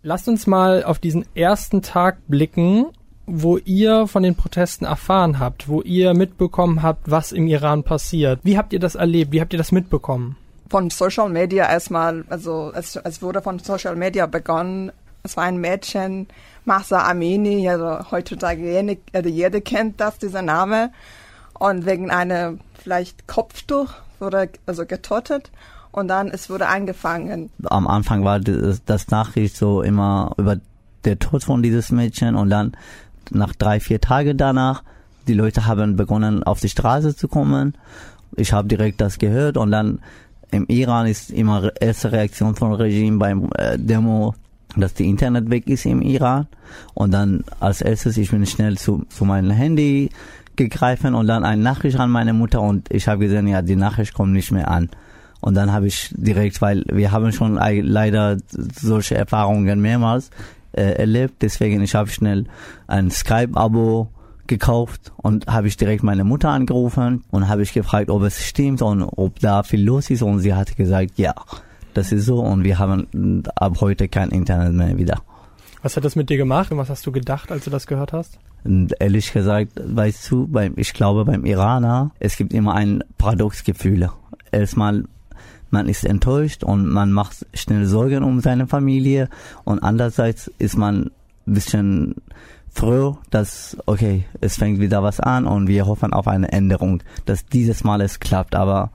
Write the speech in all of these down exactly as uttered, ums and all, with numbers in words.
Lasst uns mal auf diesen ersten Tag blicken, wo ihr von den Protesten erfahren habt, wo ihr mitbekommen habt, was im Iran passiert. Wie habt ihr das erlebt? Wie habt ihr das mitbekommen? Von Social Media erstmal, also es, es wurde von Social Media begonnen. Es war ein Mädchen, Mahsa Amini, also heutzutage jede, also jeder kennt das, dieser Name. Und wegen einer vielleicht Kopftuch wurde also getötet. Und dann, es wurde angefangen. Am Anfang war das, das Nachricht so immer über der Tod von dieses Mädchen und dann nach drei, vier Tagen danach, die Leute haben begonnen auf die Straße zu kommen. Ich habe direkt das gehört und dann im Iran ist immer erste Reaktion vom Regime beim äh, Demo, dass die Internet weg ist im Iran. Und dann als erstes, ich bin schnell zu, zu meinem Handy gegriffen und dann eine Nachricht an meine Mutter und ich habe gesehen, ja, die Nachricht kommt nicht mehr an. Und dann habe ich direkt, weil wir haben schon leider solche Erfahrungen mehrmals äh, erlebt, deswegen ich habe schnell ein Skype-Abo gekauft und habe ich direkt meine Mutter angerufen und habe ich gefragt, ob es stimmt und ob da viel los ist und sie hat gesagt, ja, das ist so und wir haben ab heute kein Internet mehr wieder. Was hat das mit dir gemacht und was hast du gedacht, als du das gehört hast? Und ehrlich gesagt, weißt du, beim, ich glaube beim Iraner, es gibt immer ein Paradoxgefühl. Erstmal, man ist enttäuscht und man macht schnell Sorgen um seine Familie und andererseits ist man ein bisschen froh, dass, okay, es fängt wieder was an und wir hoffen auf eine Änderung, dass dieses Mal es klappt, aber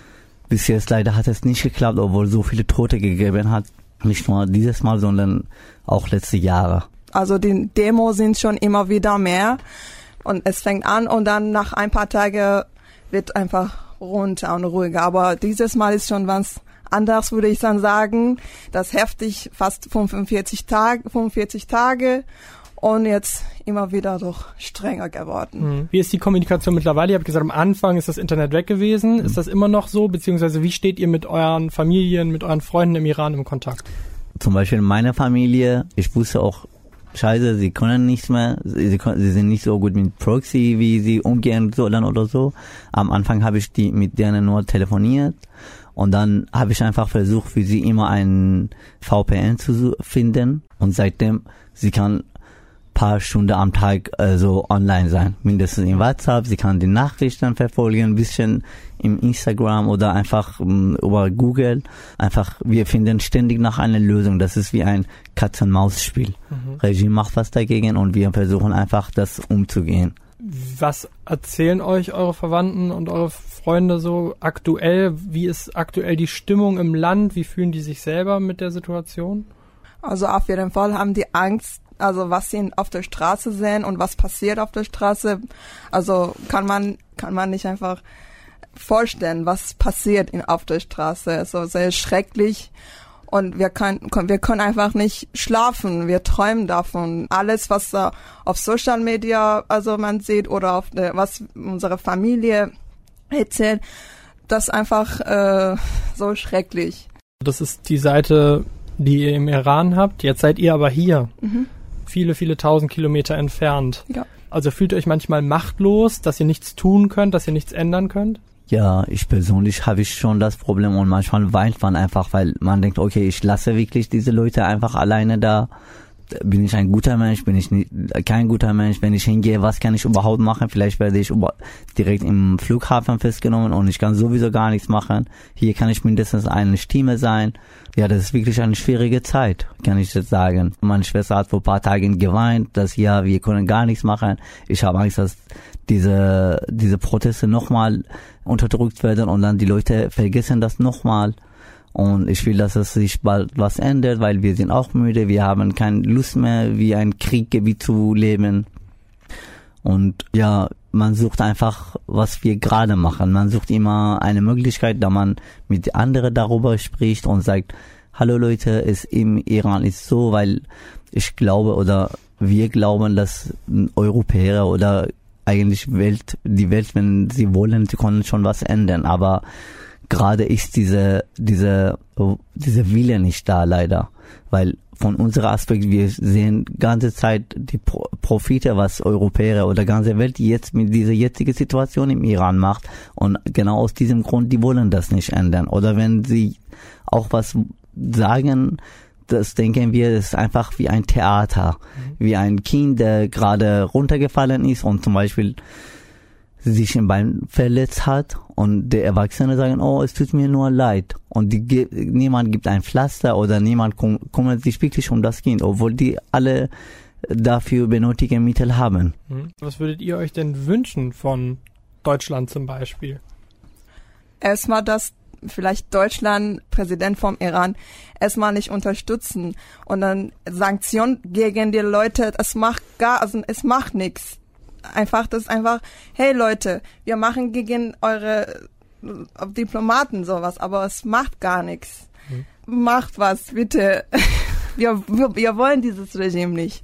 bis jetzt leider hat es nicht geklappt, obwohl es so viele Tote gegeben hat, nicht nur dieses Mal, sondern auch letzte Jahre. Also die Demos sind schon immer wieder mehr und es fängt an und dann nach ein paar Tagen wird einfach runter und ruhiger. Aber dieses Mal ist schon was anders, würde ich dann sagen. Das heftig, fast fünfundvierzig Tage, fünfundvierzig Tage und jetzt immer wieder doch strenger geworden. Wie ist die Kommunikation mittlerweile? Ihr habt gesagt, am Anfang ist das Internet weg gewesen. Mhm. Ist das immer noch so? Beziehungsweise wie steht ihr mit euren Familien, mit euren Freunden im Iran im Kontakt? Zum Beispiel meine Familie, ich wusste auch, scheiße, sie können nichts mehr, sie, sie sind nicht so gut mit Proxy, wie sie umgehen sollen oder so. Am Anfang habe ich die mit denen nur telefoniert und dann habe ich einfach versucht, für sie immer einen V P N zu finden und seitdem, sie kann paar Stunden am Tag äh, so online sein, mindestens in WhatsApp, sie kann die Nachrichten verfolgen, ein bisschen im Instagram oder einfach um, über Google. Einfach, wir finden ständig nach einer Lösung. Das ist wie ein Katz-und-Maus-Spiel. Mhm. Regime macht was dagegen und wir versuchen einfach, das umzugehen. Was erzählen euch eure Verwandten und eure Freunde so aktuell? Wie ist aktuell die Stimmung im Land? Wie fühlen die sich selber mit der Situation? Also auf jeden Fall haben die Angst, also was sie auf der Straße sehen und was passiert auf der Straße, also kann man kann man nicht einfach vorstellen, was passiert in, auf der Straße. Also sehr schrecklich und wir können wir können einfach nicht schlafen. Wir träumen davon. Alles, was da auf Social Media, also man sieht oder auf der, was unsere Familie erzählt, das ist einfach äh, so schrecklich. Das ist die Seite, die ihr im Iran habt. Jetzt seid ihr aber hier. Mhm. Viele, viele tausend Kilometer entfernt. Ja. Also fühlt ihr euch manchmal machtlos, dass ihr nichts tun könnt, dass ihr nichts ändern könnt? Ja, ich persönlich habe ich schon das Problem und manchmal weint man einfach, weil man denkt, okay, ich lasse wirklich diese Leute einfach alleine da. Bin ich ein guter Mensch, bin ich nicht, kein guter Mensch? Wenn ich hingehe, was kann ich überhaupt machen? Vielleicht werde ich über, direkt im Flughafen festgenommen und ich kann sowieso gar nichts machen. Hier kann ich mindestens eine Stimme sein. Ja, das ist wirklich eine schwierige Zeit, kann ich jetzt sagen. Meine Schwester hat vor ein paar Tagen geweint, dass ja, wir können gar nichts machen. Ich habe Angst, dass diese, diese Proteste nochmal unterdrückt werden und dann die Leute vergessen das nochmal. Und ich will, dass es sich bald was ändert, weil wir sind auch müde. Wir haben keine Lust mehr, wie ein Kriegsgebiet zu leben. Und ja, man sucht einfach, was wir gerade machen. Man sucht immer eine Möglichkeit, da man mit anderen darüber spricht und sagt, hallo Leute, es im Iran ist so, weil ich glaube oder wir glauben, dass Europäer oder eigentlich Welt, die Welt, wenn sie wollen, sie können schon was ändern. Aber gerade ist diese, diese, diese Wille nicht da, leider. Weil von unserer Aspekt, wir sehen ganze Zeit die Pro- Profite, was Europäer oder ganze Welt jetzt mit dieser jetzigen Situation im Iran macht. Und genau aus diesem Grund, die wollen das nicht ändern. Oder wenn sie auch was sagen, das denken wir, das ist einfach wie ein Theater, mhm. wie ein Kind, der gerade runtergefallen ist und zum Beispiel sich im Bein verletzt hat und der Erwachsene sagen, oh, es tut mir nur leid und die, niemand gibt ein Pflaster oder niemand kum, kümmert sich wirklich um das Kind, obwohl die alle dafür benötigte Mittel haben. Was würdet ihr euch denn wünschen von Deutschland zum Beispiel? Erstmal, dass vielleicht Deutschland, Präsident vom Iran, erstmal nicht unterstützen und dann Sanktionen gegen die Leute, es macht gar, also es macht nichts. Einfach, das ist einfach, hey Leute, wir machen gegen eure Diplomaten sowas, aber es macht gar nichts. Mhm. Macht was, bitte. Wir, wir, wir wollen dieses Regime nicht.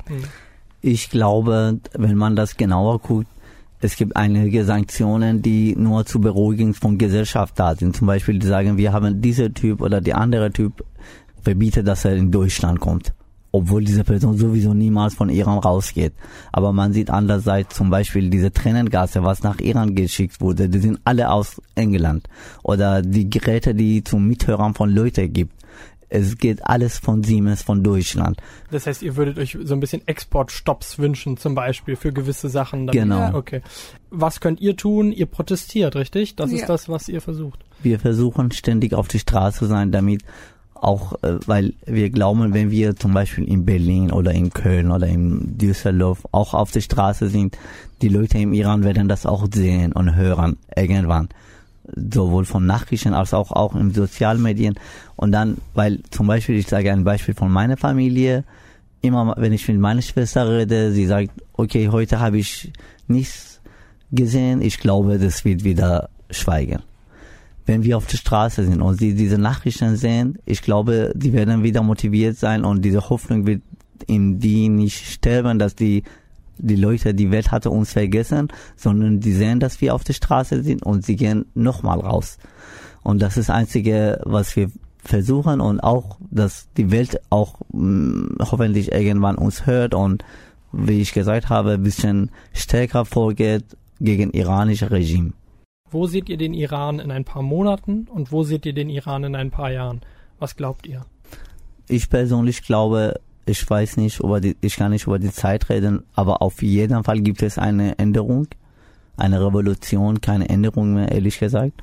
Ich glaube, wenn man das genauer guckt, es gibt einige Sanktionen, die nur zur Beruhigung von Gesellschaft da sind. Zum Beispiel, die sagen, wir haben dieser Typ oder der andere Typ verbietet, dass er in Deutschland kommt. Obwohl diese Person sowieso niemals von Iran rausgeht. Aber man sieht andererseits zum Beispiel diese Tränengasse, was nach Iran geschickt wurde, die sind alle aus England. Oder die Geräte, die zum Mithören von Leuten gibt. Es geht alles von Siemens, von Deutschland. Das heißt, ihr würdet euch so ein bisschen Exportstopps wünschen, zum Beispiel für gewisse Sachen. Genau. Okay. Was könnt ihr tun? Ihr protestiert, richtig? Das ja. ist das, was ihr versucht. Wir versuchen ständig auf die Straße zu sein, damit auch, äh, weil wir glauben, wenn wir zum Beispiel in Berlin oder in Köln oder in Düsseldorf auch auf der Straße sind, die Leute im Iran werden das auch sehen und hören irgendwann. Sowohl von Nachrichten als auch, auch in Sozialmedien. Und dann, weil zum Beispiel, ich sage ein Beispiel von meiner Familie, immer wenn ich mit meiner Schwester rede, sie sagt, okay, heute habe ich nichts gesehen, ich glaube, das wird wieder schweigen. Wenn wir auf der Straße sind und sie diese Nachrichten sehen, ich glaube, die werden wieder motiviert sein und diese Hoffnung wird in die nicht sterben, dass die die Leute, die Welt hatte uns vergessen, sondern die sehen, dass wir auf der Straße sind und sie gehen nochmal raus. Und das ist das Einzige, was wir versuchen und auch, dass die Welt auch mh, hoffentlich irgendwann uns hört und, wie ich gesagt habe, ein bisschen stärker vorgeht gegen iranische Regime. Wo seht ihr den Iran in ein paar Monaten und wo seht ihr den Iran in ein paar Jahren? Was glaubt ihr? Ich persönlich glaube, ich weiß nicht, über die, ich kann nicht über die Zeit reden, aber auf jeden Fall gibt es eine Änderung, eine Revolution, keine Änderung mehr, ehrlich gesagt.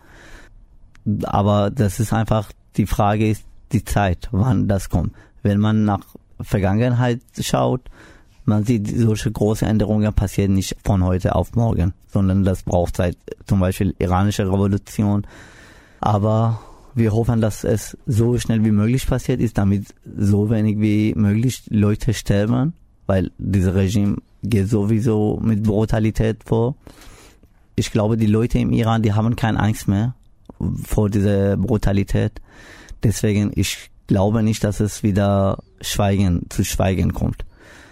Aber das ist einfach, die Frage ist die Zeit, wann das kommt. Wenn man nach Vergangenheit schaut, man sieht, solche große Änderungen passieren nicht von heute auf morgen, sondern das braucht Zeit, zum Beispiel iranische Revolution. Aber wir hoffen, dass es so schnell wie möglich passiert ist, damit so wenig wie möglich Leute sterben, weil dieses Regime geht sowieso mit Brutalität vor. Ich glaube, die Leute im Iran, die haben keine Angst mehr vor dieser Brutalität. Deswegen, ich glaube nicht, dass es wieder Schweigen zu Schweigen kommt.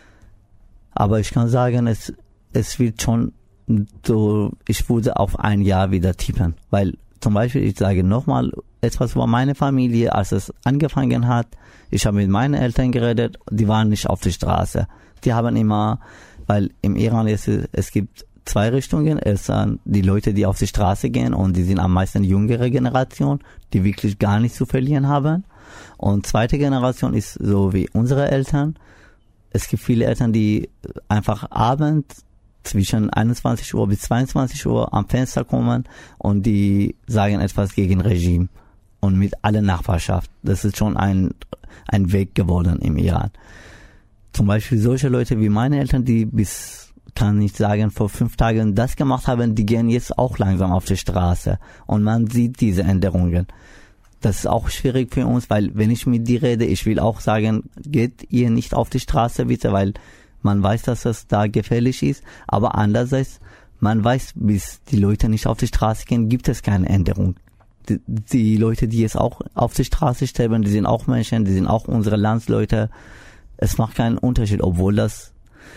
Aber ich kann sagen, es, es wird schon so, ich würde auf ein Jahr wieder tippen, weil zum Beispiel, ich sage nochmal etwas über meine Familie, als es angefangen hat, ich habe mit meinen Eltern geredet, die waren nicht auf der Straße. Die haben immer, weil im Iran ist es, es gibt zwei Richtungen, es sind die Leute, die auf die Straße gehen und die sind am meisten jüngere Generation, die wirklich gar nichts zu verlieren haben. Und zweite Generation ist so wie unsere Eltern. Es gibt viele Eltern, die einfach abends zwischen einundzwanzig Uhr bis zweiundzwanzig Uhr am Fenster kommen und die sagen etwas gegen Regime und mit aller Nachbarschaft. Das ist schon ein, ein Weg geworden im Iran. Zum Beispiel solche Leute wie meine Eltern, die bis, kann ich sagen, vor fünf Tagen das gemacht haben, die gehen jetzt auch langsam auf die Straße und man sieht diese Änderungen. Das ist auch schwierig für uns, weil wenn ich mit dir rede, ich will auch sagen, geht ihr nicht auf die Straße bitte, weil man weiß, dass das da gefährlich ist, aber andererseits, man weiß, bis die Leute nicht auf die Straße gehen, gibt es keine Änderung. Die, die Leute, die jetzt auch auf die Straße sterben, die sind auch Menschen, die sind auch unsere Landsleute. Es macht keinen Unterschied, obwohl das,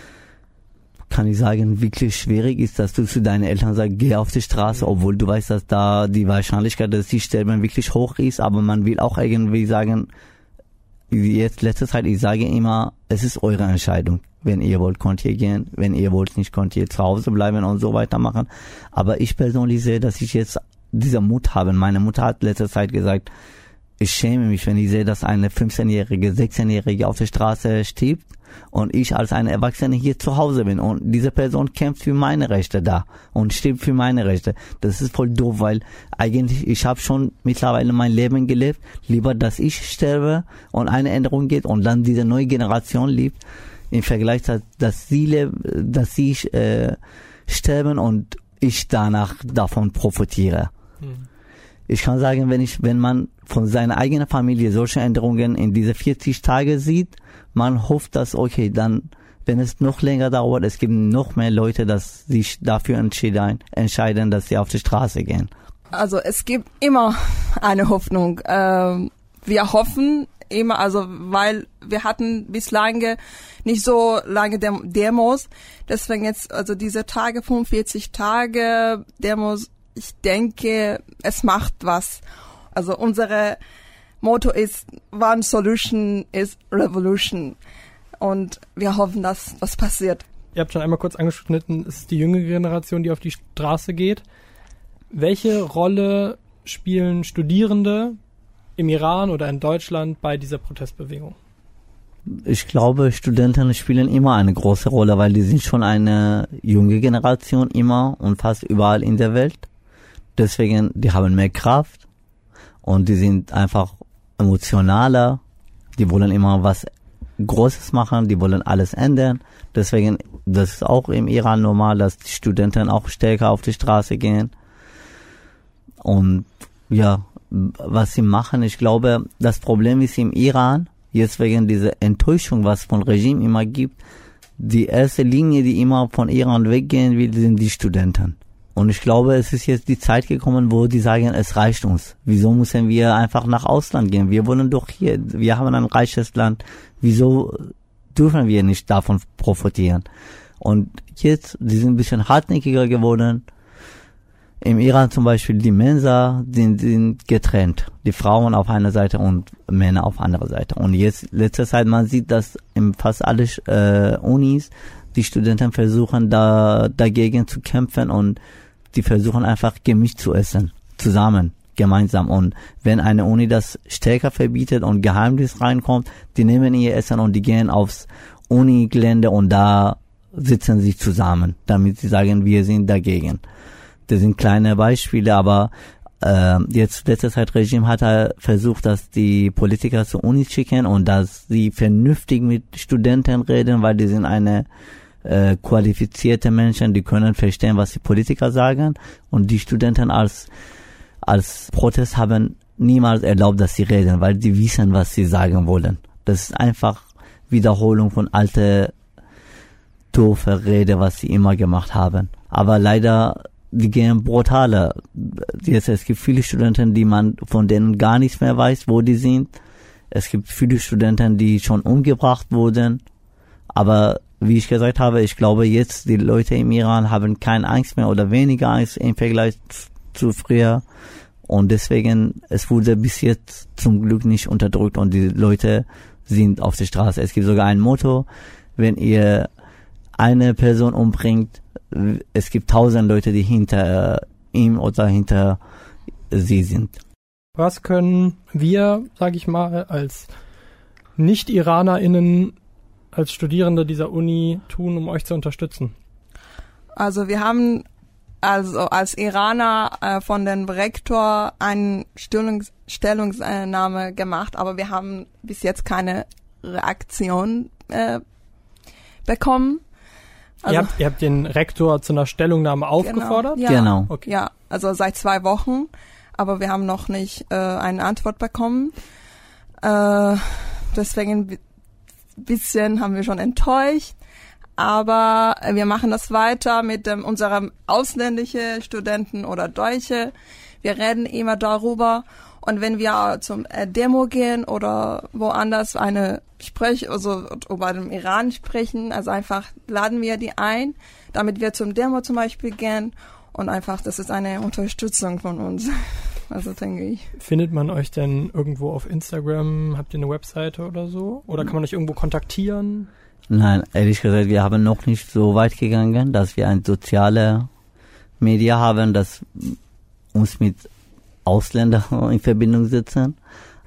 kann ich sagen, wirklich schwierig ist, dass du zu deinen Eltern sagst, geh auf die Straße, obwohl du weißt, dass da die Wahrscheinlichkeit, dass sie sterben, wirklich hoch ist, aber man will auch irgendwie sagen, jetzt letzte Zeit, ich sage immer, es ist eure Entscheidung. Wenn ihr wollt, könnt ihr gehen. Wenn ihr wollt nicht, könnt ihr zu Hause bleiben und so weitermachen. Aber ich persönlich sehe, dass ich jetzt dieser Mut habe. Meine Mutter hat letzte Zeit gesagt, ich schäme mich, wenn ich sehe, dass eine fünfzehnjährige, sechzehnjährige auf der Straße stirbt und ich als eine Erwachsene hier zu Hause bin und diese Person kämpft für meine Rechte da und stirbt für meine Rechte. Das ist voll doof, weil eigentlich ich habe schon mittlerweile mein Leben gelebt. Lieber, dass ich sterbe und eine Änderung geht und dann diese neue Generation lebt, im Vergleich, dass sie, leb, dass sie äh, sterben und ich danach davon profitiere. Mhm. Ich kann sagen, wenn ich, wenn man von seiner eigenen Familie solche Änderungen in diese vierzig Tage sieht, man hofft, dass, okay, dann, wenn es noch länger dauert, es gibt noch mehr Leute, dass sich dafür entscheiden, entscheiden, dass sie auf die Straße gehen. Also es gibt immer eine Hoffnung. Ähm, wir hoffen immer, also weil wir hatten bislang nicht so lange Dem- Demos, deswegen jetzt, also diese Tage, fünfundvierzig Tage Demos, ich denke, es macht was. Also unsere Motto ist, One Solution is Revolution. Und wir hoffen, dass was passiert. Ihr habt schon einmal kurz angeschnitten, es ist die jüngere Generation, die auf die Straße geht. Welche Rolle spielen Studierende im Iran oder in Deutschland bei dieser Protestbewegung? Ich glaube, Studenten spielen immer eine große Rolle, weil die sind schon eine junge Generation immer und fast überall in der Welt. Deswegen, die haben mehr Kraft und die sind einfach emotionaler. Die wollen immer was Großes machen, die wollen alles ändern. Deswegen, das ist auch im Iran normal, dass die Studenten auch stärker auf die Straße gehen. Und ja, was sie machen, ich glaube, das Problem ist im Iran, jetzt wegen dieser Enttäuschung, was von Regime immer gibt, die erste Linie, die immer von Iran weggehen will, sind die Studenten. Und ich glaube, es ist jetzt die Zeit gekommen, wo die sagen, es reicht uns. Wieso müssen wir einfach nach Ausland gehen? Wir wollen doch hier, wir haben ein reiches Land. Wieso dürfen wir nicht davon profitieren? Und jetzt, die sind ein bisschen hartnäckiger geworden. Im Iran zum Beispiel, die Mensa sind, sind getrennt. Die Frauen auf einer Seite und Männer auf einer Seite. Und jetzt, letzter Zeit, man sieht, dass in fast alle äh, Unis die Studenten versuchen, da dagegen zu kämpfen und die versuchen einfach gemischt zu essen, zusammen, gemeinsam. Und wenn eine Uni das stärker verbietet und Geheimdienst reinkommt, die nehmen ihr Essen und die gehen aufs Uni-Gelände und da sitzen sie zusammen, damit sie sagen, wir sind dagegen. Das sind kleine Beispiele, aber äh, jetzt letzte Zeit Regime hat er versucht, dass die Politiker zur Uni schicken und dass sie vernünftig mit Studenten reden, weil die sind eine äh, qualifizierte Menschen, die können verstehen, was die Politiker sagen, und die Studenten als als Protest haben niemals erlaubt, dass sie reden, weil die wissen, was sie sagen wollen. Das ist einfach Wiederholung von alte doofe Rede, was sie immer gemacht haben. Aber leider, die gehen brutaler. Jetzt, es gibt viele Studenten, die man von denen gar nichts mehr weiß, wo die sind. Es gibt viele Studenten, die schon umgebracht wurden. Aber wie ich gesagt habe, ich glaube jetzt, die Leute im Iran haben keine Angst mehr oder weniger Angst im Vergleich zu früher. Und deswegen, es wurde bis jetzt zum Glück nicht unterdrückt und die Leute sind auf der Straße. Es gibt sogar ein Motto, wenn ihr eine Person umbringt, es gibt tausend Leute, die hinter ihm oder hinter sie sind. Was können wir, sage ich mal, als Nicht-IranerInnen, als Studierende dieser Uni tun, um euch zu unterstützen? Also wir haben also als Iraner äh, von dem Rektor eine Stellungs- Stellungnahme gemacht, aber wir haben bis jetzt keine Reaktion äh, bekommen. Also, ihr, habt, ihr habt den Rektor zu einer Stellungnahme aufgefordert? Genau. Ja, genau. Okay. Ja, also seit zwei Wochen, aber wir haben noch nicht äh, eine Antwort bekommen. Äh, deswegen ein bisschen haben wir schon enttäuscht, aber wir machen das weiter mit ähm, unserem ausländischen Studenten oder Deutsche. Wir reden immer darüber. Und wenn wir zum äh, Demo gehen oder woanders eine Sprech, also über den Iran sprechen, also einfach laden wir die ein, damit wir zum Demo zum Beispiel gehen und einfach, das ist eine Unterstützung von uns. Also denke ich. Findet man euch denn irgendwo auf Instagram? Habt ihr eine Webseite oder so? Oder kann man euch irgendwo kontaktieren? Nein, ehrlich gesagt, wir haben noch nicht so weit gegangen, dass wir ein soziale Media haben, das uns mit Ausländer in Verbindung setzen.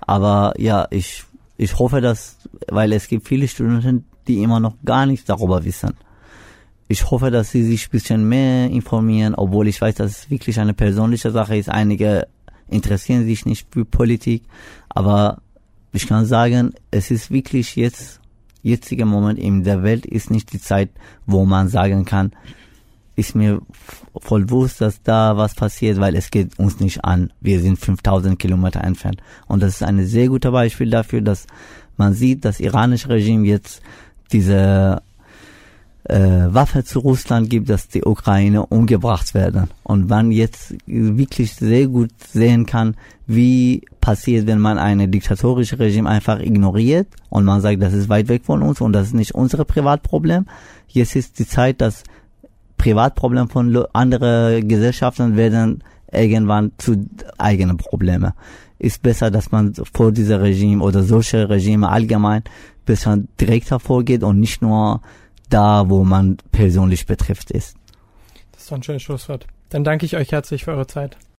Aber ja, ich, ich hoffe, dass, weil es gibt viele Studenten, die immer noch gar nichts darüber wissen. Ich hoffe, dass sie sich ein bisschen mehr informieren, obwohl ich weiß, dass es wirklich eine persönliche Sache ist. Einige interessieren sich nicht für Politik, aber ich kann sagen, es ist wirklich jetzt, jetziger Moment in der Welt ist nicht die Zeit, wo man sagen kann, ist mir voll bewusst, dass da was passiert, weil es geht uns nicht an. Wir sind fünftausend Kilometer entfernt. Und das ist ein sehr guter Beispiel dafür, dass man sieht, das iranische Regime jetzt diese äh, Waffe zu Russland gibt, dass die Ukraine umgebracht werden. Und man jetzt wirklich sehr gut sehen kann, wie passiert, wenn man ein diktatorisches Regime einfach ignoriert und man sagt, das ist weit weg von uns und das ist nicht unser Privatproblem. Jetzt ist die Zeit, dass Privatprobleme von anderen Gesellschaften werden irgendwann zu eigenen Problemen. Ist besser, dass man vor dieser Regime oder solche Regime allgemein besser direkter vorgeht und nicht nur da, wo man persönlich betrifft ist. Das ist doch ein schönes Schlusswort. Dann danke ich euch herzlich für eure Zeit.